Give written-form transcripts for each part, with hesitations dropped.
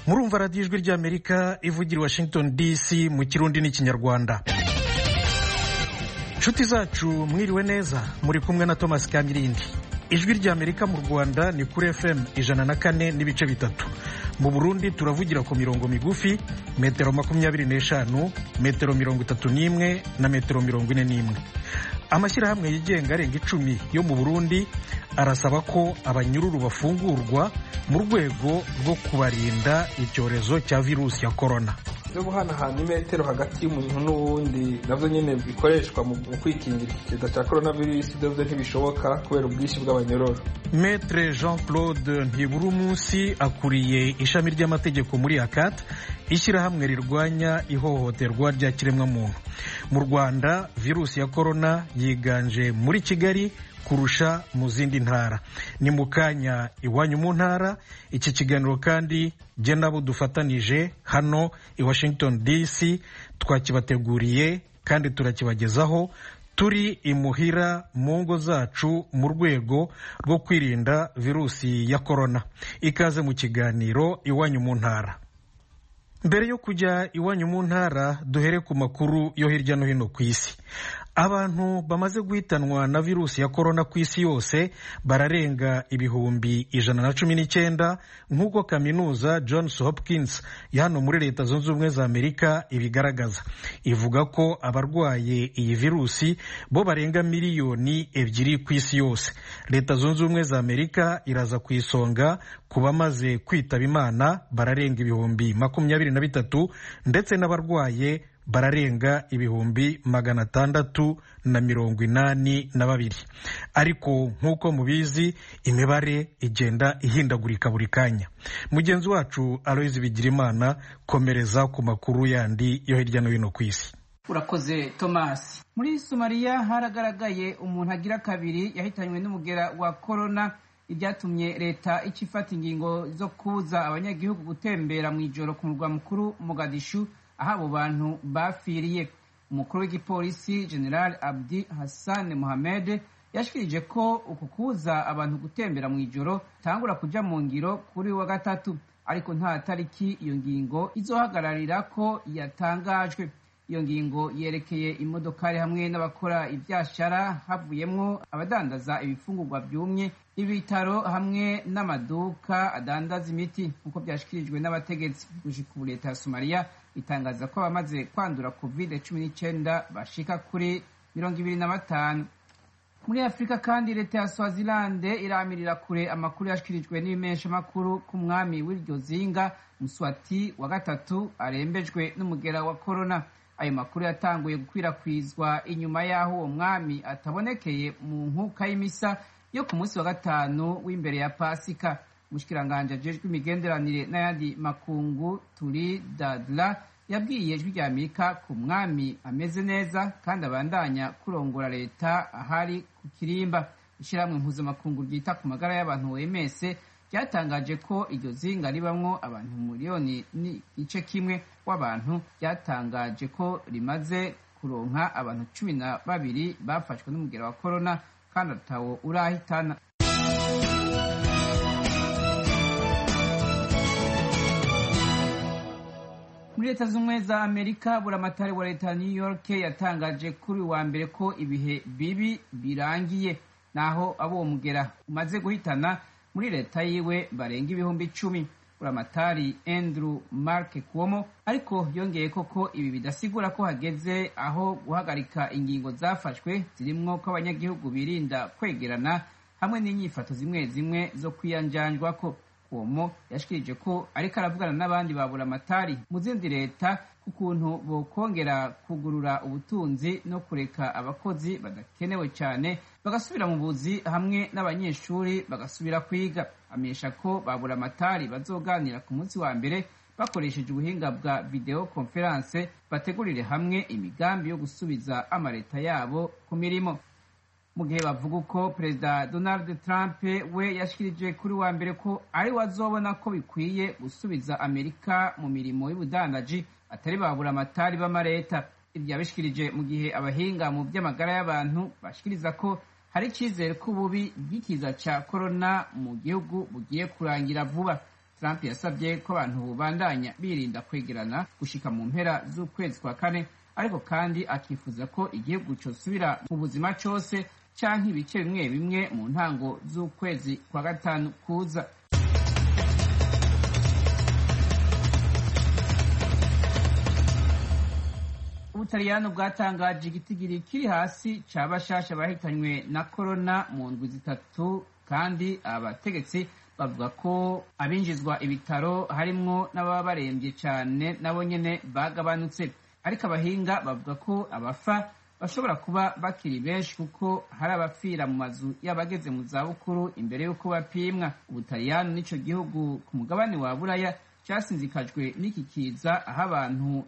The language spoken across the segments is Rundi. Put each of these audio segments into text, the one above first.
murumva radiyo ijwi ry'Amerika ivugira i Washington DC mu Kirundi n'Ikinyarwanda. Nshuti zacu mwiriwe neza, muri kumwe na Thomas Kamilindi. Ijwi ry'Amerika mu Rwanda ni kuri FM 104.3. Mu Burundi turavugira ku mirongo migufi metero 25, metero 31 na metero 41. Amashyirahamwe yigenga arenga 10 yo mu Burundi arasaba ko abanyururu bafungurwa mu rwego rwo kubarinda icyorezo cya virusi ya corona. Byo guhanahana imetero hagati y'umuntu n'uwundi navyo nyene bikoreshwa mu kwikingira ikiza cya coronavirus dovyo ntibishoboka kubera ubwinshi bw'abanyororo. Maître Jean-Claude Ntiburumunsi akuriye ishami ry'amategeko muri ACAT, ishyirahamwe rirwanya ihohoterwa rya kiremwamuntu. Mu Rwanda virusi ya corona yiganje muri Kigali kurusha mu zindi ntara. Ni mu kanya iwanyu mu ntara. Iki kiganiro kandi je nabo dufatanije hano i Washington DC twakibateguriye kandi turakibagezaho turi imuhira mu ngo zacu mu rwego rwo kwirinda virusi ya corona. Ikaze mu kiganiro iwanyu mu ntara. Mbere yo kujya iwanyu mu ntara duhere ku makuru yo hirya no hino ku isi. Abantu bamaze guhitanwa na virusi ya corona ku isi yose bararenga ibihumbi 119 nk'uko kaminuza Johns Hopkins ya hano muri Leta Zunze Ubumwe za Amerika ibigaragaza. Ivuga ko abarwaye iyi virusi bo barenga miliyoni 2 ku isi yose. Leta Zunze Ubumwe za Amerika iraza ku isonga ku bamaze kwitaba Imana bararenga ibihumbi 23 ndetse n'abarwaye bararenga ibihumbi 682. Ariko nk'uko mubizi imibare igenda ihindagurika buri kanya. Mugenzi wacu Aloise Bigirimana komereza ku makuru yandi yo hirya no hino ku isi. Urakoze Thomas. Muri Somalia haragaragaye umuntu agira kabiri yahitanywe n'umugera wa corona, ibyatumye leta ikifata ingingo zo kuza abanyagihugu gutembera mu ijoro ku murwa mukuru Mogadishu aho abo bantu bafiriye. Umukuru w'igipolisi General Abdi Hassan Mohamed yashikirije ko uku kuza abantu gutembera mu ijoro tangura kuja mu ngiro kuri wa gatatu, ariko nta tariki iyo ngingo izohagararira ko yatangajwe. Iyo ngingo yerekeye imodokari hamwe n'abakora ibyashara, havuyemwo abadandaza ibifungurwa byumye, ibitaro hamwe n'amaduka adandaza imiti, nk'uko byashikirijwe n'abategetsi. Gushika ubu leta ya Somalia itangaza ko abamaze kwandura COVID-19 bashika kuri 25. Muri Afrika kandi leta ya Swaziland iramirira kure amakuru yashikirijwe n'ibimesha makuru ku mwami w'iryo zinga Mswati wa gatatu arembejwe n'umugera wa corona. Ayo makuru yatanguye gukwirakwizwa inyuma y'aho uwo mwami atabonekeye mu nkuka y'imisa yo ku munsi wa gatanu w'imbere ya Pasika. Umushikiranganje ajejwe imigenderanire n'ayandi makungu Turi Dadla yabwiye ijwi rya Amerika ku mwami ameze neza kandi abandanya kurongora leta ahari ku kirimba. Ishyirahamwe mpuzamakungu ryita ku magara y'abantu OMS ryatangaje ko iryo zinga ribamwo abantu miliyoni n'igice kimwe w'abantu, ryatangaje ko rimaze kuronka abantu 12 bafashwe n'umugera wa corona kandi atawo urahitana. Muri Leta Zunze za Amerika buramatari wa leta New York yatangaje kuri wa mbere ko ibihe bibi birangiye, naho abo mugera umaze guhitana muri leta yiwe barenga ibihumbi 10. Buramatari Andrew Mark Cuomo ariko yongeye ko ibi bidasigura ko hageze aho guhagarika ingingo zafashwe zirimwo ko abanyagihugu birinda kwegerana hamwe n'inyifato zimwe zo kwiyanjanjwa ko. Cuomo yashikirije ko ariko aravugana n'abandi baburamatari mu zindi leta kukuntu bokongera kugurura ubutunzi no kureka abakozi badakenewe cyane bagasubira mu buzi hamwe n'abanyeshuri bagasubira kwiga. Amenyesha ko baburamatari bazoganira ku munsi wa mbere bakoresheje ubuhinga bwa video conference bategurire hamwe imigambi yo gusubiza amaleta yabo ku mirimo. Mu gihe bavuga ko Perezida Donald Trump we yashikirije kuri wa mbere ko ari wazobona ko bikwiye gusubiza Amerika mu mirimo y'ubudandaji atari baburamatari b'amareta. Ibyo yabishikirije mu gihe abahinga mu by'amagara y'abantu bashikiriza ko hari icyizere ko ububi bw'ikiza cya corona mu gihugu bugiye kurangira vuba. Trump yasabye ko abantu bandanya birinda kwegerana gushika mu mpera z'ukwezi kwa kane, ariko kandi akifuza ko igihugu cosubira mu buzima cose canke ibice bimwe bimwe mu ntango z'ukwezi kwa gatanu kuza. Ubutaliyano bwatangaje igitigiri kiri hasi ca bashasha bahitanywe na korona mu ndwi zitatu, kandi abategetsi bavuga ko abinjizwa ibitaro harimwo n'ababa baremvye cane nabo nyene bagabanutse, ariko abahinga bavuga ko abafa bashobora kuba bakiri benshi kuko hari abapfira mu mazu y'abageze mu zabukuru imbere y'uko bapimwa. Ubutaliyano nico gihugu ku mugabane wa Buraya casinzikajwe n'iki kiza, aho abantu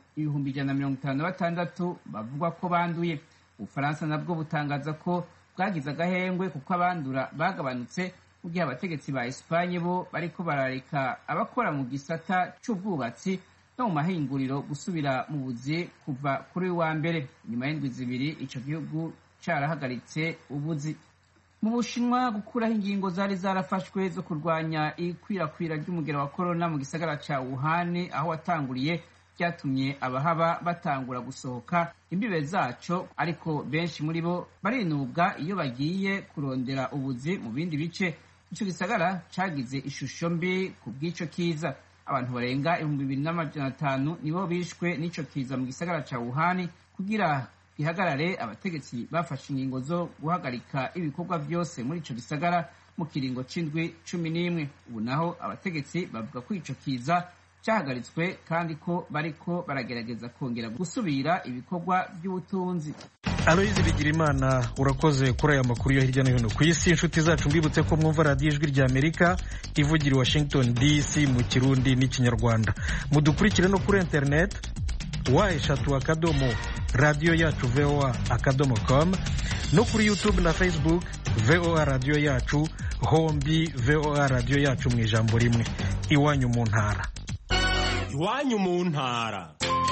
156 bavugwa ko banduye. Ubufaransa nabwo butangaza ko bwagize agahengwe kuko abandura bagabanutse, mu gihe abategetsi ba Espanye bo bariko barareka abakora mu gisata c'ubwubatsi no mu mahinguriro gusubira mu buzi kuva kuri wa mbere. Nyuma y'indwi zibiri ico gihugu carahagaritse ubuzi. Mu Bushinwa, gukuraho ingingo zari zarafashwe zo kurwanya ikwirakwira ry'umugera wa korona mu gisagara ca Wuhan aho watanguriye byatumye abahaba batangura gusohoka imbibe zaco, ariko benshi muri bo barinubwa iyo bagiye kurondera ubuzi mu bindi bice. Ico gisagara cagize ishusho mbi ku bw'ico kiza. Abantu barenga 2500 nibo bishwe n'ico kiza mu gisagara ca Wuhan. Kugira gihagarare, abategetsi bafashe ingingo zo guhagarika ibikorwa vyose muri ico gisagara mu kiringo c'indwi 11. Ubu naho abategetsi bavuga ko ico kiza cahagaritswe kandi ko bariko baragerageza kongera gusubira ibikorwa by'ubutunzi. Aloyizi Bigirimana, urakoze kuri aya makuru yo hirya no hino ku isi. Inshuti zacu, mbibutse ko mwumva radiyo Ijwi rya Amerika ivugira i Washington DC mu Kirundi n'Ikinyarwanda. Mudukurikire no kuri internet /akadomo radiyo yacu voa.com, no kuri YouTube na Facebook VOA radiyo yacu, hombi VOA radiyo yacu mu ijambo rimwe. Iwanyu mu ntara. Iwanyu mu ntara.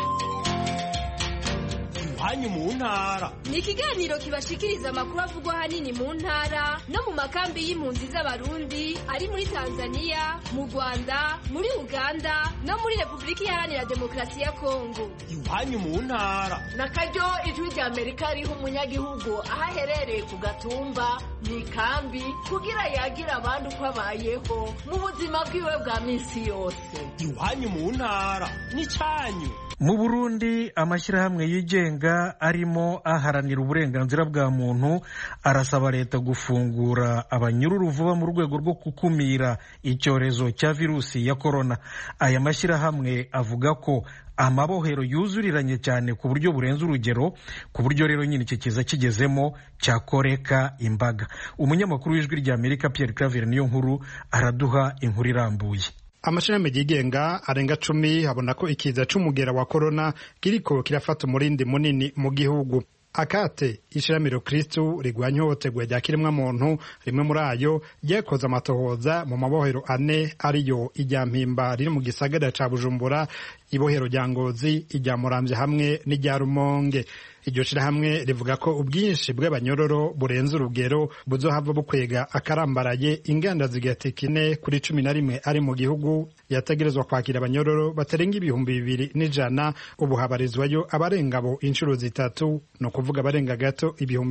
Iwanyu mu ntara ni ikiganiro kibashikiriza amakuru avugwa hanini mu ntara no mu makambi y'impunzi z'abarundi ari muri Tanzania, mu Rwanda, muri Uganda no muri Republika Iharanira Demokarasi ya Kongo. Iwanyu mu ntara nakaryo Ijwi rya Amerika riha umunyagihugu aho aherereye ku gatumba mu ikambi kugira yagira abandi uko abayeho mu buzima bwiwe bwa minsi yose. Iwanyu mu ntara ni cyanyu. Mu Burundi, amashyirahamwe yigenga arimo aharanira uburenganzira bwa muntu arasaba leta gufungura abanyururu vuba mu rwego rwo gukumira icyorezo cya virusi ya korona. Aya mashyirahamwe avuga ko amabohero yuzuriranye cyane ku buryo burenze urugero, ku buryo rero nyine iki kiza kigezemo cyakoreka imbaga. Umunyamakuru w'Ijwi rya Amerika Pierre Claver niyo nkuru araduha inkuru irambuye. Amashirahamwe yigenga arenga 10 habona ko ikiza c'umugera wa corona kiriko kirafata umurindi munini mu gihugu. Akate ishiramiro Kristu rigwanya ihohoterwa rya kiremwamuntu, rimwe muri ayo ryakoze amatohoza mu mabohero 4 ariyo irya Mpimba riri mu gisagara ca Bujumbura, ibohero rya Ngozi, irya Muramvya hamwe n'irya Rumonge. Iryo shirahamwe rivuga ko ubwinshi bw'abanyororo burenze urugero buzohava bukwega akarambaraye inganda zigatekine kuri 11 ari mu gihugu yategerezwa kwakira abanyororo batarenga 2,200. Ubu habarizwayo abarenga bo inshuro zitatu, no kuvuga abarenga gato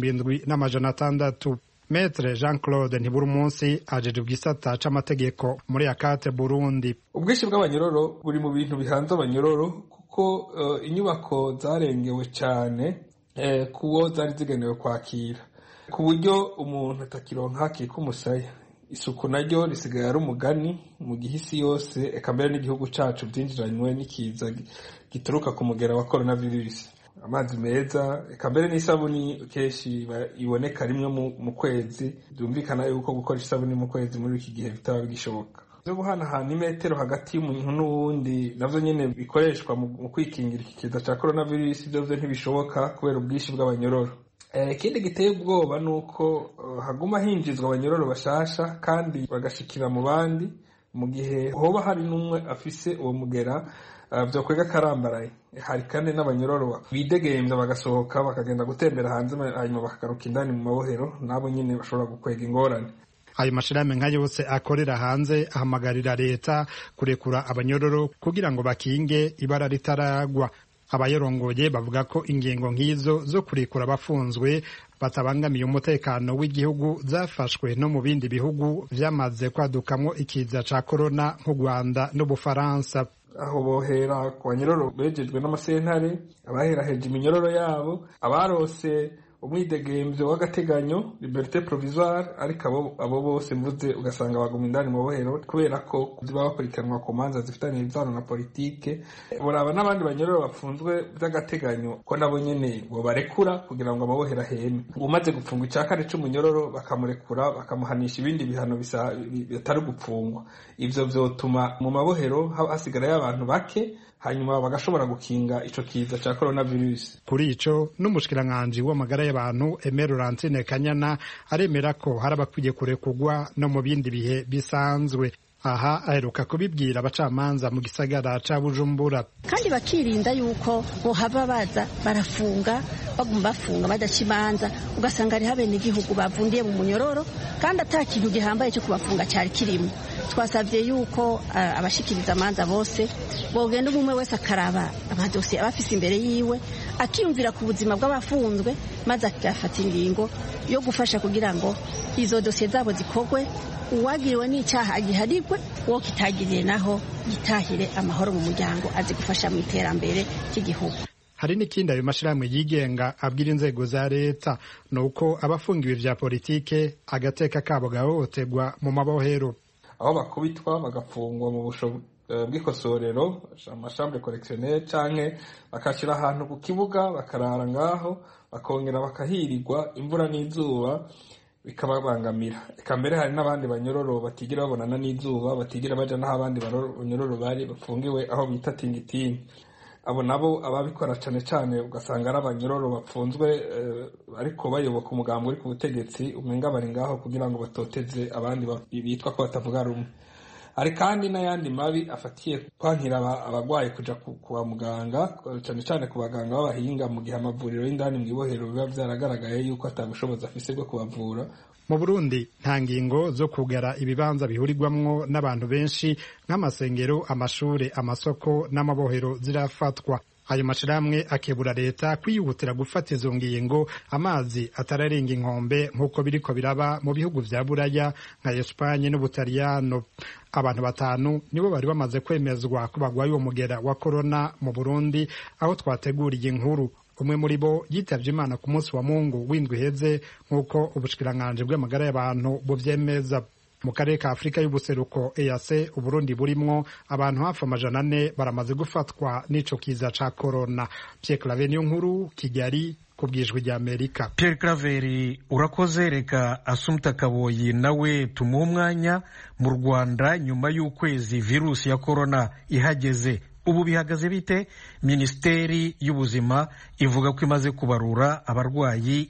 7,600. Maître Jean-Claude Ntiburumunsi ajeje ubwisata c'amategeko muri Akate Burundi. Ubwinshi bw'abanyororo buri mu bintu bihanze abanyororo kuko inyubako zarengewe cyane kuwo zari zigenewe kwakira, ku buryo umuntu atakironka hakika umusaya. Isuku naryo risigaye ari umugani mu gihisi yose, eka mbere n'igihugu cacu byinjiranywe n'ikiza gituruka ku mugera wa coronavirus. Amazi meza, eka mbere n'isabuni kenshi iboneka rimwe mu kwezi. Byumvikana yuko gukora isabuni mu kwezi muri iki gihe bitaba bigishoboka. Byo guhanahana imetero hagati y'umuntu n'uwundi navyo nyene bikoreshwa mu kwikingira iki kiza ca coronavirus, byo ntibishoboka kubera ubwinshi bw'abanyororo. Ikindi giteye ubwoba nuko haguma hinjizwa abanyororo bashasha kandi bagashikira mu bandi, mu gihe hoba hari n'umwe afise uwo mugera vyokwega karambaraye. Hari kandi n'abanyororo bidegemvya bagasohoka bakagenda gutembera hanze hanyuma bakagaruka indani mu mabohero, nabo nyene bashobora gukwega ingorane. ayo mashirahamwe nka yose akorera hanze ahamagarira leta kurekura abanyororo kugira ngo bakinge ibara ritaragwa. Abayorongoye bavuga ko ingingo nk'izo zo kurekura abafunzwe batabangamiye umutekano w'igihugu zafashwe no mu bindi bihugu vyamaze kwadukamwo ikiza ca corona nk'u Rwanda n'Ubufaransa. Aho bohera ku banyororo bejejwe n'amasentare, abaheraheje iminyororo yabo, abarose umwidegemvyo w'agateganyo liberté provisoire, ariko abo bose mvuze ugasanga baguma indani mu bohero kubera ko ziba bakurikiranwa ku manza zifitanye imvano na politike. Boraba n'abandi banyororo bafunzwe vy'agateganyo ko nabo nyene bo barekura kugira ngo amabohero aheme. Umaze gupfungwa icakare c'umunyororo bakamurekura bakamuhanisha ibindi bihano bitari gupfungwa. Ivyo vyotuma mu mabohero hasigara y'abantu bake, hanyuma bagashobora gukinga ico kiza ca coronavirus. Kuri ico n'umushikiranganje w'amagara y'abantu Aimé Laurentine Kanyana aremera ko hari abakwiye kurekurwa no mu bindi bihe bisanzwe. Aha aheruka kubibwira abacamanza mu gisagara ca Bujumbura, kandi bakirinda yuko bohava baza barafunga baguma bafunga badaca imanza, ugasanga ari habene igihugu bavundiye mu munyororo kandi ata kintu gihambaye cyo kubafunga cyari kirimo. Twasavye yuko abashikiriza amanza bose bogenda umwe wese akaraba amadosiye abafise imbere yiwe, akiyumvira ku buzima bw'abafunzwe, maze agafata ingingo yo gufasha kugira ngo izo dosiye zabo zikogwe, uwagiriwe n'icyaha giharigwe, uwo kitagiriye naho gitahire amahoro mu muryango, azi gufasha mu iterambere ry'igihugu. Hari n'ikindi ayo mashirahamwe yigenga abwira inzego za leta, nuko abafungiwe vya politike agateka kabo gahohoterwa mu mabohero. Aho bakubitwa bagafungwa mu busho bw'ikosorero, amashambure correctionnel, canke bakashira ahantu ku kibuga bakarara ngaho, bakongera bakahirirwa imvura n'izuba bikababangamira. Eka mbere hari n'abandi banyororo batigira babonana n'izuba, batigira baja n'aho abandi banyororo bari bafungiwe aho bita tingitingi. Abo nabo ababikora cane cane ugasanga ari abanyororo bapfunzwe ariko bayoboka umugambi uri ku butegetsi, umenga bari ngaho kugira ngo batoteze abandi bitwa ko batavuga rumwe. Hari kandi n'ayandi mabi afatiye kwankira abagwaye kuja kwa muganga, cane cane ku baganga b'abahinga, mu gihe amavuriro y'indani mu ibohero biba vyaragaragaye yuko atabushobozi afise bwo kubavura. Mu Burundi nta ngingo zo kugara ibibanza bihurirwamwo n'abantu benshi nk'amasengero, amashure, amasoko n'amabohero zirafatwa. Ayo mashirahamwe akebura leta kwiyihutira gufata izo ngingo amazi atararenga inkombe nk'uko biriko biraba mu bihugu vya Buraya nka Espanye n'Ubutaliyano. Abantu 5 nibo bari bamaze kwemezwa ko bagwaye uwo mugera wa corona mu Burundi, aho twateguriye inkuru. Umwe muri bo yitavye Imana ku munsi wa Mungu w'indwi heze nk'uko ubushikiranganje bw'amagara y'abantu buvyemeza. Mu karere ka Afrika y'ubuseruko EAC, Uburundi burimwo abantu hafi 400 baramaze gufatwa n'ico kiza ca corona. Pierre Claver niyo nkuru, Kigali kubwijwe rya Amerika. Pierre Claver urakoze. Reka Assumpta Kaboyi nawe tumuha umwanya. Mu Rwanda nyuma y'ukwezi virusi ya corona ihageze, ubu bihagaze bite? Minisiteri y'Ubuzima ivuga ko imaze kubarura abarwayi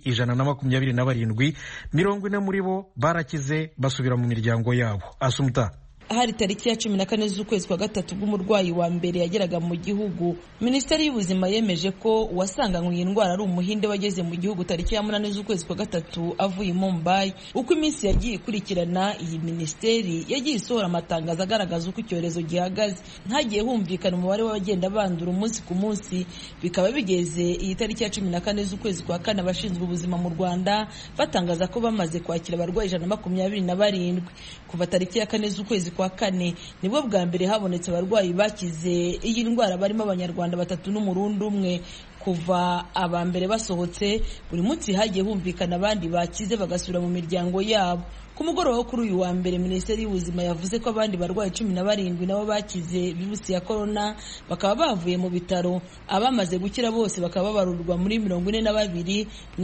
127, 40 muri bo barakize basubira mu miryango yabo. Assumpta. Hari tariki ya 14 z'ukwezi kwa gatatu bw'umurwayi wa mbere yageraga mu gihugu, Minisiteri y'Ubuzima yemeje ko uwasanganywe iyi ndwara ari umuhinde wageze mu gihugu tariki ya 8 z'ukwezi kwa gatatu avuye i Mumbai. Uko iminsi yagiye ikurikirana, iyi minisiteri yagiye isohora amatangazo agaragaza uko icyorezo gihagaze. Ntagiye humvikana umubare w'abagenda bandura umunsi ku munsi, bikaba bigeze iyi tariki ya 14 z'ukwezi kwa kane abashinzwe ubuzima mu Rwanda batangaza ko bamaze kwakira abarwayi 127. Kuva tariki ya 4 z'ukwezi kwa kane nibwo bwa mbere habonetse abarwayi bakize iyi ndwara barimo Abanyarwanda 3 n'Umurundi 1. Kuva aba mbere basohotse, buri munsi hagiye humvikana abandi bakize bagasubira mu miryango yabo. Ku mugoroba kuri uyu wa mbere, Minisiteri y'Ubuzima yavuze ko abandi barwayi 17 nabo bakize virusi ya corona bakaba bavuye mu bitaro. Abamaze gukira bose bakaba babarurwa muri 42 mu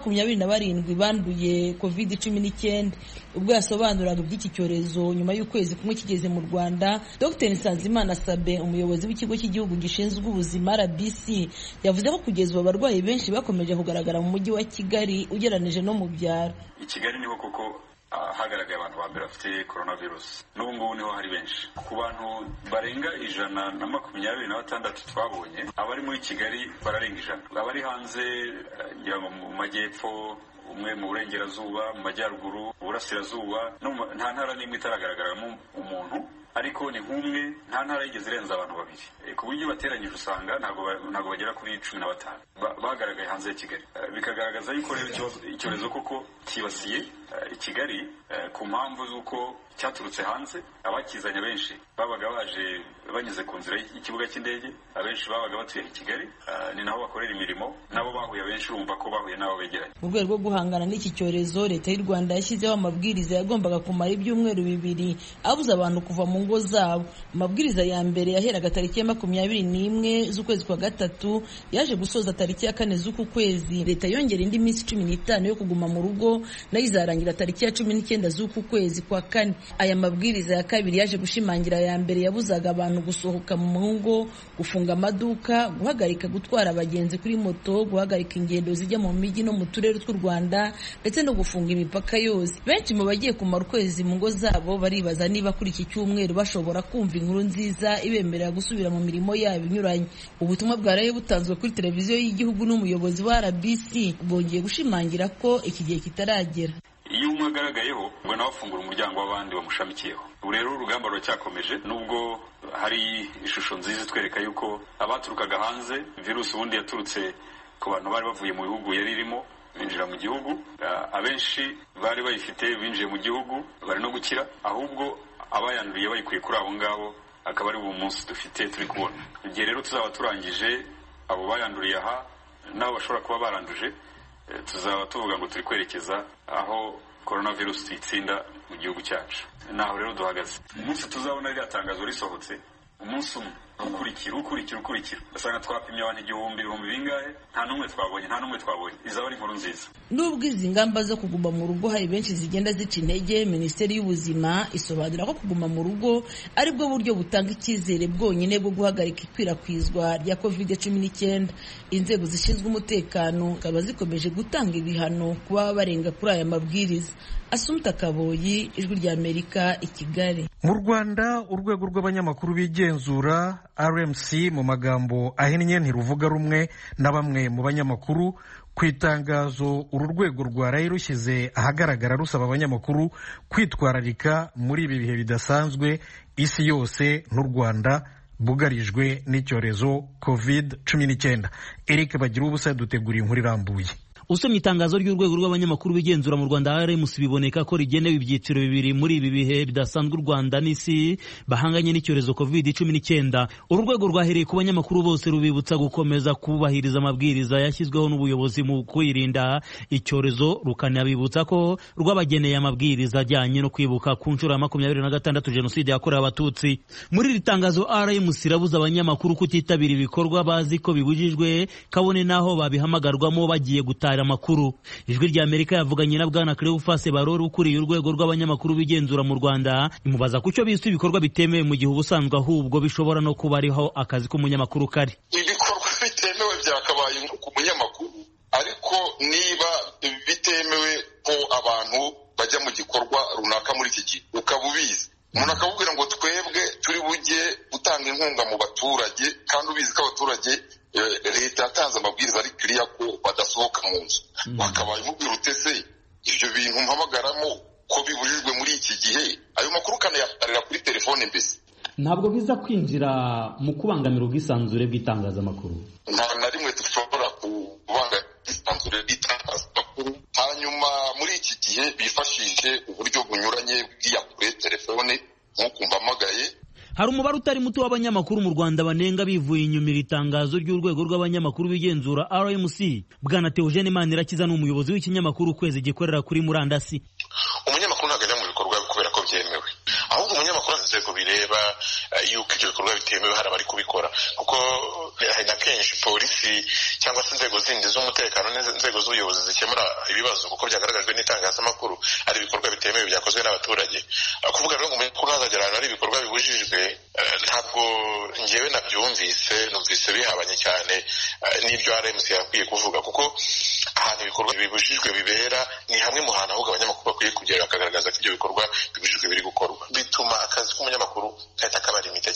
127 banduye COVID-19. Ubwo yasobanuraga iby'iki cyorezo nyuma y'ukwezi kumwe kigeze mu Rwanda, Dr Nsanzimana Sabe, umuyobozi w'ikigo cy'igihugu gishinzwe ubuzima RBC, yavuze ko kugeza ubu abarwayi benshi bakomeje kugaragara mu mujyi wa Kigali ugeranije no mu byaro. I Kigali niho koko hagaragaye abantu ba mbere bafite coronavirus. N'ubu ngubu niho hari benshi. Ku bantu barenga 126 twabonye, abari muri Kigali bararenga 100. Abari hanze ngira ngo mu majyepfo umwe mu burengerazuba, mu majyaruguru, uburasirazuba, nta ntara n'imwe itaragaragara umuntu, ariko ni nk'umwe, nta ntara yigeze irenza abantu babiri, ku buryo bateranyije usanga ntabwo bagera kuri 15 bagaragaye hanze ya Kigali. Bikagaragaza yuko rero icyorezo koko kibasiye i Kigali ku mpamvu z'uko cyaturutse hanze. Abakizanye benshi babaga baje banyuze ku nzira y'ikibuga cy'indege, abenshi babaga batuye i Kigali, ni naho bakorera imirimo, nabo bahuye benshi urumva ko bahuye n'abo begeranye. Mu rwego rwo guhangana n'iki cyorezo, leta y'u Rwanda yashyizeho amabwiriza yagombaga kumara ibyumweru 2 abuza abantu kuva mu ngo zabo. Amabwiriza ya mbere yaheraga tariki ya 21 z'ukwezi kwa gatatu yaje gusoza tariki ya 4 z'uku kwezi. Leta yongera indi minsi 15 yo kuguma mu rugo, nayo izarangira tariki ya 19 z'uku kwezi kwa kane. Aya mabwiriza ya kabiri yaje gushimangira ya mbere yabuzaga abantu gusohoka mu ngo, gufunga amaduka, guhagarika gutwara abagenzi kuri moto, guhagarika ingendo zijya mu mijyi no mu turere tw'u Rwanda, ndetse no gufunga imipaka yose. Benshi mu bagiye kumara ukwezi mu ngo zabo baribaza niba kuri iki cyumweru bashobora kumva inkuru nziza ibemerera gusubira mu mirimo yabo inyuranye. Ubutumwa bwaraye butanzwe kuri televiziyo y'igihugu n'umuyobozi wa RBC bwongeye gushimangira ko iki gihe kitaragera. Iyo umwe agaragayeho ngo nawe afungura umuryango w'abandi bamushamikiyeho. Ubu rero urugamba ruracyakomeje, nubwo hari ishusho nziza itwereka yuko abaturukaga hanze, virusi ubundi yaturutse ku bantu bari bavuye mu bihugu yari irimo binjira mu gihugu, abenshi bari bayifite binjiye mu gihugu bari no gukira, ahubwo abayanduriye bayikuye kuri abo ngabo akaba ari uwo munsi dufite turi kubona. Igihe rero tuzaba turangije abo bayanduriye aha nabo bashobora kuba baranduje, tuzaba tuvuga ngo turi kwerekeza aho coronavirus tuyitsinda mu gihugu cyacu. Naho rero duhagaze. Umunsi tuzabona ririya tangazo risohotse, umunsi umwe ukurikira basanga twapimye abantu ibihumbi bingahe, nta n'umwe twabonye. Izaba ari inkuru nziza. Nubwo izi ngamba zo kuguma mu rugo hari benshi zigenda zica intege, Minisiteri y'Ubuzima isobanura ko kuguma mu rugo ari bwo buryo butanga icyizere bwonyine bwo guhagarika ikwirakwizwa rya COVID-19. Inzego zishinzwe umutekano zikaba zikomeje gutanga ibihano ku baba barenga kuri aya mabwiriza. Asumta Kaboyi, Ijwi ry'Amerika, i Kigali. Mu Rwanda, urwego rw'abanyamakuru bigenzura RMC mu magambo ahinnye ntiruvuga rumwe na bamwe mu banyamakuru ku itangazo uru rwego rwaraye rushyize ahagaragara rusaba abanyamakuru kwitwararika muri ibi bihe bidasanzwe isi yose n'u Rwanda bugarijwe n'icyorezo COVID-19. Eric Bagiruwubusa duteguriye inkuru irambuye. Usomye itangazo ry'urwego rw'abanyamakuru bigenzura mu Rwanda RMC biboneka ko rigenewe ibyiciro bibiri muri ibi bihe bidasanzwe u Rwanda n'isi bahanganye n'icyorezo COVID-19. Uru rwego rwahereye ku banyamakuru bose rubibutsa gukomeza kubahiriza amabwiriza yashyizweho n'ubuyobozi mu kwirinda icyorezo, rukanabibutsa ko rwabageneye amabwiriza ajyanye no kwibuka ku nshuro ya 26 Jenoside yakorewe Abatutsi. Muri iri tangazo RMC irabuza abanyamakuru kutitabira ibikorwa bazi ko bibujijwe, kabone naho babihamagarwamo bagiye gutara amakuru. Ijwi ry'Amerika yavuganye na Bwana Cleophas Barore ukuriye urwego rw'abanyamakuru bigenzura mu Rwanda, imubaza ku cyo bise ibikorwa bitemewe mu gihe ubusanzwe ahubwo bishobora no kuba ariho akazi k'umunyamakuru kari. Ibikorwa bitemewe byakabaye ku munyamakuru, ariko niba bitemewe ko abantu bajya mu gikorwa runaka muri iki gihe ukaba ubizi, umuntu akabubwira ngo twebwe turi bujye gutanga inkunga mu baturage, kandi ubizi ko abaturage leta yatanze amabwiriza ari kiriya ko badasohoka mu nzu, wakabaye umubwira utese ibyo bintu mpamagaramo ko bibujijwe muri iki gihe, ayo makuru ukanayatarira kuri telefone. Mbese ntabwo biza kwinjira mu kubangamira ubwisanzure bw'itangazamakuru. Nta na rimwe dushobora kubangamira ubwisanzure bw'itangazamakuru. Hanyuma muri iki gihe bifashishe uburyo bunyuranye bw'iyakure telefone nk'uko mpamagaye. Hari umubare utari muto w'abanyamakuru mu Rwanda banenga bivuye inyuma iri tangazo ry'urwego rw'abanyamakuru bigenzura RMC. Bwana Theogene Manirakiza ni umuyobozi w'ikinyamakuru Ukwezi gikorera kuri murandasi. Umunyamakuru ntabwo ajya mu bikorwa kubera ko byemewe, ahubwo umunyamakuru inzego bireba yuko ibyo bikorwa bitemewe hari abari kubikora, kuko hari na kenshi polisi cyangwa se inzego zindi z'umutekano n'inzego z'ubuyobozi zikemura ibibazo kuko byagaragajwe n'itangazamakuru ari ibikorwa bitemewe byakozwe n'abaturage. Kuvuga rero ngo umunyamakuru hazagera ahantu hari ibikorwa bibujijwe, ntabwo ngewe numvise bihabanye cyane n'ibyo RMC yakwiye kuvuga, kuko ahantu ibikorwa bibujijwe bibera ni hamwe mu hantu ahubwo abanyamakuru bakwiye kugera bakagaragaza ko ibyo bikorwa bibujijwe biri gukorwa. Bituma akazi k'umunyamakuru kahita kaba limite cyane.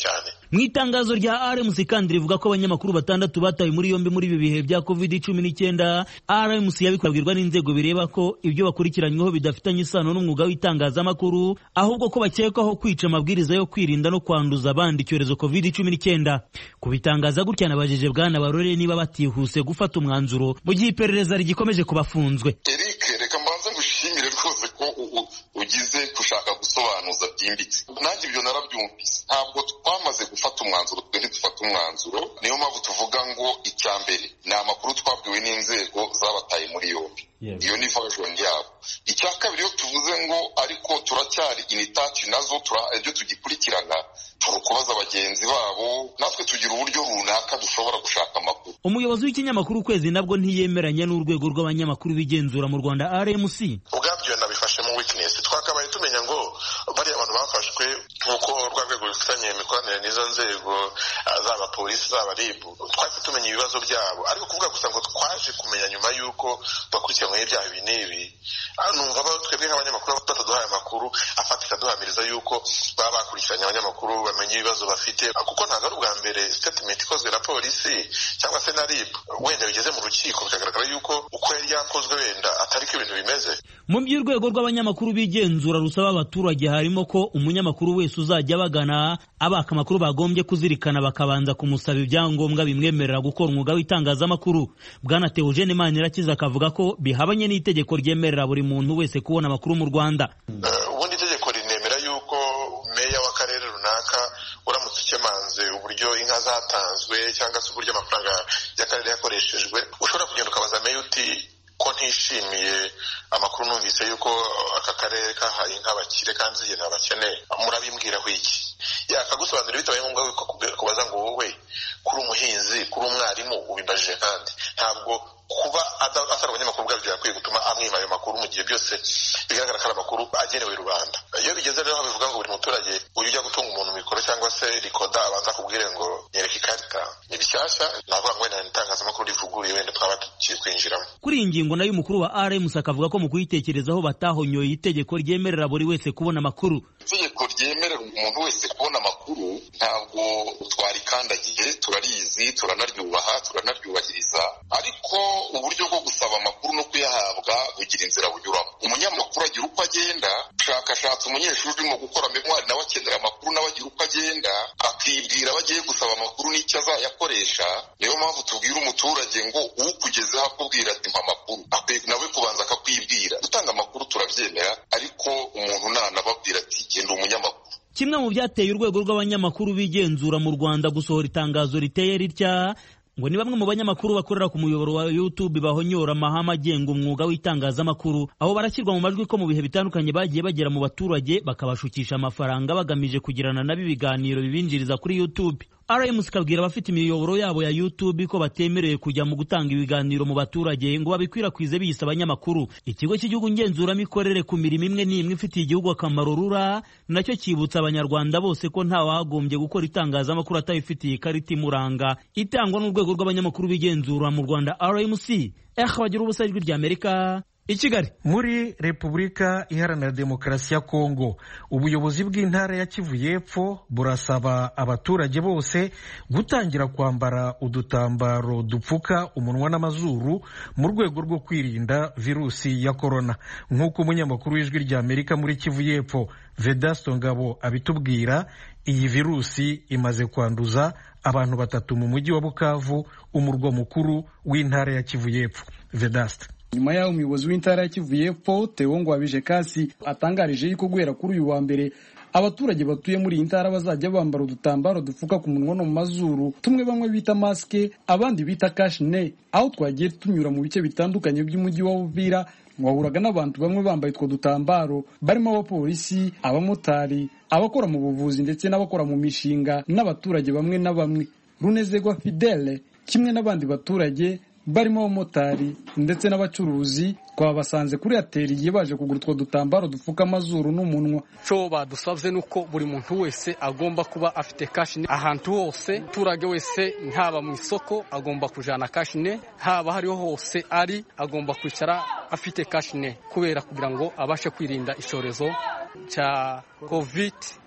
Mu itangazo rya RMC kandi rivuga ko abanyamakuru 6 batawe muri yombi muri ibi bihe bya COVID-19. RMC yabikwabwirwa n'inzego bireba ko ibyo bakurikiranyweho bidafitanye isano n'umwuga w'itangazamakuru, ahubwo ko bakekwaho kwica amabwiriza yo kwirinda no kwanduza abandi icyorezo COVID-19. Kubitangaza gutya nabajije Bwana Barore niba batihuse gufata umwanzuro mu gihe iperereza rigikomeje kubafunzwe. Eric, reka mbanze gushimire rwose ko ugize gushaka gusobanuza byimbitse. Nanjye ibyo narabyumvise. Ntabwo twamaze gufata umwanzuro, ntidufata umwanzuro. Niyo mpamvu tuvuga ngo icya mbere ni amakuru twabwiwe n'inzego zabataye muri yombi. Iyo ni version yabo. Icya kabiri yo tuvuze ngo ariko turacyari initaci nazo ibyo tugikurikirana turukubaza bagenzi babo, natwe tugira uburyo runaka dushobora gushaka amakuru. Umuyobozi w'ikinyamakuru Ukwezi nabwo ntiyemeranya n'urwego rw'abanyamakuru bigenzura mu Rwanda RMC. Ubwabyo nabifashemo weakness. Twakabaye tumenya ngo bari abantu bafashwe nkuko urwego rufitanye imikoranire n'izo nzego zaba polisi zaba RIB, twahise tumenya ibibazo byabo, ariko kuvuga gusa ngo twaje kumenya nyuma y'uko bakurikiranyweho ibyaha ibi n'ibi, numva twebwe nk'abanyamakuru bataduhaye amakuru afatika duhamiriza y'uko baba bakurikiranye abanyamakuru bamenye ibibazo bafite, kuko ntabwo ari ubwa mbere statement ikozwe na polisi cyangwa se na RIB wenda bigeze mu rukiko bikagaragara y'uko uko yari yakozwe wenda atari ko ibintu bimeze. Mu by'urwego rw'abanyamakuru bigenzura rusaba abaturage harimo ko umunyamakuru wese uzajya bagana abaka amakuru bagombye kuzirikana bakabanza kumusaba ibyangombwa bimwemerera gukora umwuga w'itangazamakuru. Bwana Theogene Manirakiza akavuga ko bihabanye n'itegeko ryemerera buri muntu wese kubona amakuru mu Rwanda. Ubundi itegeko rinemera yuko meya w'akarere runaka uramutse ukemanze uburyo inka zatanzwe cyangwa se uburyo amafaranga y'akarere yakoreshejwe, ushobora kugenda ukabaza meya uti ko ntishimiye amakuru numvise yuko aka karere kahaye inka abakire kandi zigena abakeneye, murabimbwiraho iki? Yakagusobanurira bitabaye ngombwa yuko kubaza ngo wowe kuri umuhinzi kuri umwarimu ubimbajije, kandi ntabwo kuba atari abanyamakuru bwabyo yakwiye gutuma amwima ayo makuru mu gihe byose bigaragara ko ari amakuru agenewe rubanda. Iyo bigeze rero bivuga ngo buri muturage ujya gutunga umuntu mikoro cyangwa se rikoda abanza kubwire ngo nyereka ikarita, ni bishyashya navuga ngo wenda itangazamakuru rivuguruye wenda twaba tugiye kwinjiramo. Kuri iyi ngingo nayo umukuru wa RMC akavuga ko mu kuyitekerezaho batahonyoye itegeko ryemerera buri wese kubona amakuru. Itegeko ryemerera umuntu wese kubona amakuru ntabwo twarikandagiye, turarizi, turanaryubaha, turanaryubahiriza, ariko uburyo bwo gusaba amakuru no kuyahabwa bugira inzira bunyuramo. Umunyamakuru agira uko agenda, ushakashatse umunyeshuri urimo gukora memoire nawe akenera amakuru, nawe agira uko agenda akibwira abagiye gusaba amakuru n'icyo azayakoresha. Niyo mpamvu tubwira umuturage ngo ukugezeho akubwira ati mpa amakuru, akwiye nawe kubanza akakwibwira. Gutanga amakuru turabyemera, ariko umuntu nanababwira ati genda umunyamakuru. Kimwe mu byateye urwego rw'abanyamakuru bigenzura mu Rwanda gusohora itangazo riteye ritya ngo ni bamwe mu banyamakuru bakorera ku muyoboro wa YouTube bahonyora amahame agenga umwuga w'itangazamakuru, aho barashyirwa mu majwi ko mu bihe bitandukanye bagiye bagera mu baturage bakabashukisha amafaranga bagamije kugirana nabo ibiganiro bibinjiriza kuri YouTube. RMC kabwira abafite imiyoboro yabo ya YouTube ko batemerewe kujya mu gutanga ibiganiro mu baturage ngo babikwirakwize biyisa abanyamakuru. Ikigo cy'igihugu ngenzuramikorere ku mirimo imwe n'imwe ifitiye igihugu akamaro RURA nacyo cyibutsa abanyarwanda bose ko nta wagombye gukora itangazamakuru atayifitiye ikarita imuranga itangwa n'urwego rw'abanyamakuru bigenzura mu Rwanda RMC. Bagira ubusa ijwi ry'Amerika i Kigali. Muri Repubulika Iharanira Demokarasi ya Kongo, ubuyobozi bw'intara ya Kivu y'Epfo burasaba abaturage bose gutangira kwambara udutambaro dupfuka umunwa n'amazuru mu rwego rwo kwirinda virusi ya korona, nk'uko umunyamakuru w'ijwi ry'Amerika muri Kivu y'Epfo Vedasto Ngabo abitubwira. Iyi virusi imaze kwanduza abantu 3 mu mujyi wa Bukavu, umurwa mukuru w'intara ya Kivu y'Epfo. Vedasto: nyuma y'aho umuyobozi w'intara ya Kivu y'Epfo Theo Ngwabije Kasi atangarije yuko guhera kuri uyu wa mbere abaturage batuye muri iyi ntara bazajya bambara udutambaro dupfuka ku munwa no mu mazuru, tumwe bamwe bita maske abandi bita kashne. Aho twagiye tunyura mu bice bitandukanye by'umujyi wa Uvira, mwahuraga n'abantu bamwe bambaye utwo dutambaro barimo abapolisi, abamotari, abakora mu buvuzi ndetse n'abakora mu mishinga n'abaturage bamwe na bamwe. Runezerwa Fidele kimwe n'abandi baturage barimo abamotari ndetse n'abacuruzi twabasanze kuri atelier baje kugura utwo dutambaro dupfuka amazuru n'umunwa. Cyo badusabye nuko buri muntu wese agomba kuba afite kashine ahantu hose, turage wese ntaba mu isoko agomba kujana kashine, haba hariho hose ari agomba kwicara afite kashine, kubera kugira ngo abashe kwirinda icyorezo cya COVID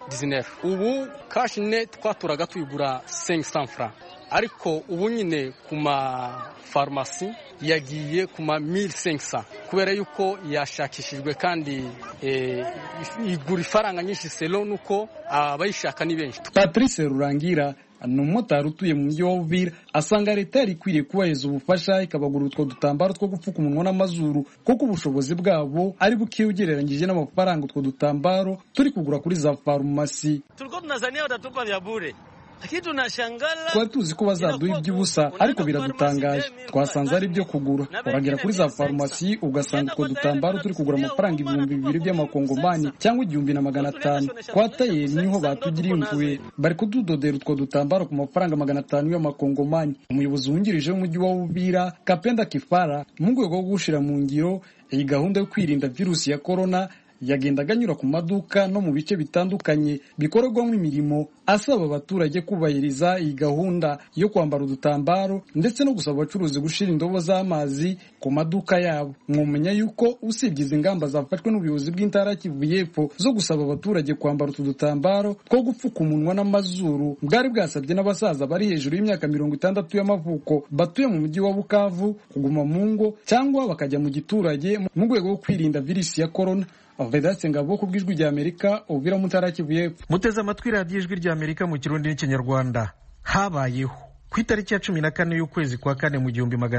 COVID-19 ubu kashine twaturaga tuyigura 500 francs ariko ubu nyine ku ma farumasi yagiye ku ma 1500 kubera yuko yashakishijwe kandi igura ifaranga nyinshi selo nuko abayishaka ni benshi. Patrice Rurangira ni umumotari utuye mu mujyi wa Uvira asanga leta yari ikwiriye kubaheza ubufasha ikabagura utwo dutambaro two gupfuka umunwa n'amazuru kuko ubushobozi bwabo ari buke ugereranyije n'amafaranga utwo dutambaro turi kugura kuri za farumasi. Tulikuwa tunazania watatupa vya bure. Twari tuzi ko bazaduha iby'ubusa ariko biradutangaje twasanze ari byo kugura uragera kuri za farumasi ugasanga utwo dutambaro turi kugura amafaranga 2,000 by'amakongomani cyangwa 1,500 kwa tayeri niho batugiriye imvuye bari kududodera utwo dutambaro ku mafaranga 500 y'amakongomani. Umuyobozi wungirije w'umujyi wa Uvira Kapenda Kifara mu rwego rwo gushira mu ngiro iyi gahunda yo kwirinda virusi ya corona yagendaga anyura ku maduka no mu bice bitandukanye bikorerwamo imirimo asaba abaturage kubahiriza iyi gahunda yo kwambara udutambaro ndetse no gusaba abacuruzi gushira indobo z'amazi ku maduka yabo. Mwumenya yuko usibye izi ngamba zafashwe n'ubuyobozi bw'intara Kivu y'Epfo zo gusaba abaturage kwambara utu dutambaro two gupfuka umunwa n'amazuru bwari bwasabye n'abasaza bari hejuru y'imyaka 60 y'amavuko batuye mu mujyi wa Bukavu kuguma mu ngo cyangwa bakajya mu giturage mu rwego rwo kwirinda virusi ya corona. Vedatse Ngabo ku bw'ijwi rya Amerika Uvira mu ntara Kivu y'Epfo. Muteze amatwi radiyo ijwi rya Amerika mu Kirundi n'Ikinyarwanda. Habayeho ku itariki ya 14 y'ukwezi kwa kane mu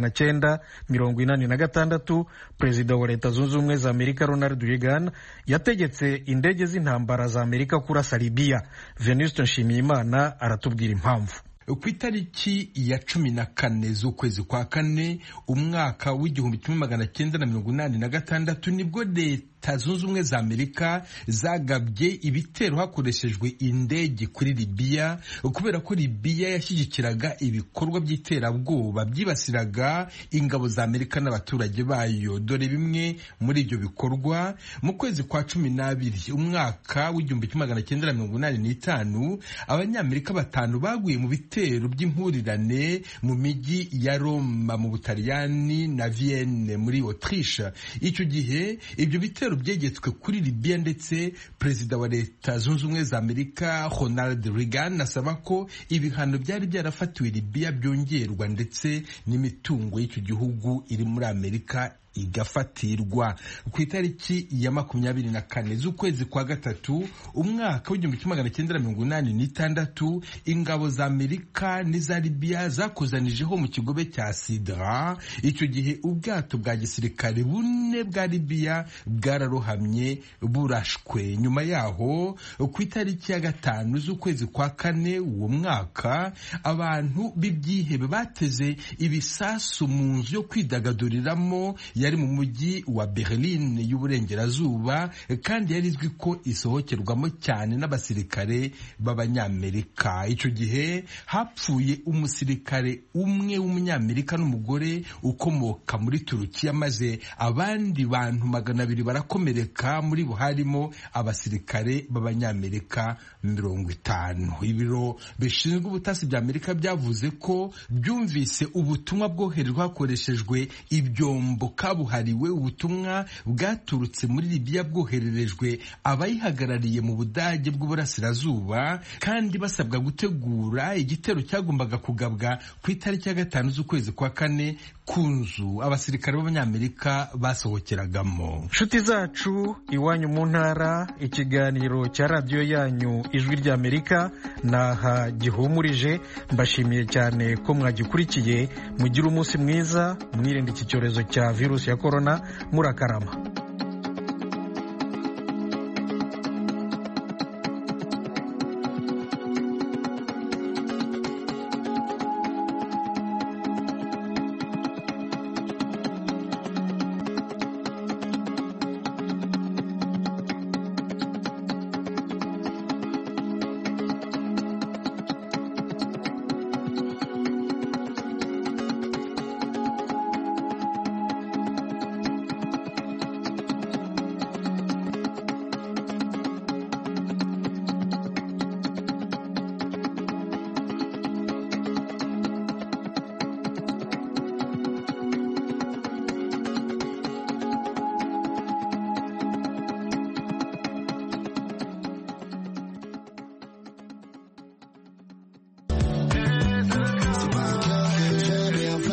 1986 Perezida wa Leta Zunze Ubumwe za Amerika Ronald Reagan yategetse indege z'intambara za Amerika kurasa Libya. Venuste Nshimiyimana aratubwira impamvu. Ku itariki ya 14 z'ukwezi kwa kane umwaka w'1986 nibwo Leta Zunze Ubumwe za Amerika zagabye ibitero hakoreshejwe indege kuri Libya kubera ko Libya yashyigikiraga ibikorwa by'iterabwoba byibasiraga ingabo za Amerika n'abaturage bayo. Dore bimwe muri ibyo bikorwa: mu kwezi kwa 12 umwaka w'1985 abanyamerika 5 baguye mu bitero by'impurirane mu miji ya Roma mu Butaliyani na Vienne muri Autriche. Icyo gihe ibyo bitero byegetswe kuri Libya ndetse Perezida wa Leta Zunze Ubumwe za Amerika Ronald Reagan asaba ko ibihano byari byarafatiwe Libya byongerwa ndetse n'imitungo y'icyo gihugu iri muri Amerika igafatirwa. Ku itariki ya 24 z'ukwezi kwa gatatu umwaka w'1986 ingabo za Amerika n'iza Libya zakozanijeho mu kigobe cya Sidra. Icyo gihe ubwato bwa gisirikare 4 bwa Libya bwararohamye burashwe. Nyuma yaho ku itariki ya 5 z'ukwezi kwa kane uwo mwaka abantu b'ibyihebe bateze ibisasu mu nzu yo kwidagaduriramo yari mu mujyi wa Berlin y'uburengerazuba kandi yari izwi ko isohokerwamo cyane n'abasirikare b'abanyamerika. Icyo gihe hapfuye umusirikare umwe w'umunyamerika n'umugore ukomoka muri Turukiya maze abandi bantu 200 barakomereka, muri bo harimo abasirikare b'abanyamerika 50. Ibiro bishinzwe ubutasi bya Amerika byavuze ko byumvise ubutumwa bwoherezwa hakoreshejwe ibyombo kabuhariwe. Ubutumwa bwaturutse muri Libya bwohererejwe abayihagarariye mu Budage bw'uburasirazuba kandi basabwa gutegura igitero cyagombaga kugabwa ku itariki ya 5 z'ukwezi kwa kane ku nzu abasirikare b'abanyamerika basohokeragamo. Nshuti zacu, iwanyu mu ntara, ikiganiro cya radiyo yanyu ijwi rya Amerika naha gihumurije. Mbashimiye cyane ko mwagikurikiye. Mugire umunsi mwiza, mwirinde iki cyorezo cya virusi ya corona. Murakarama.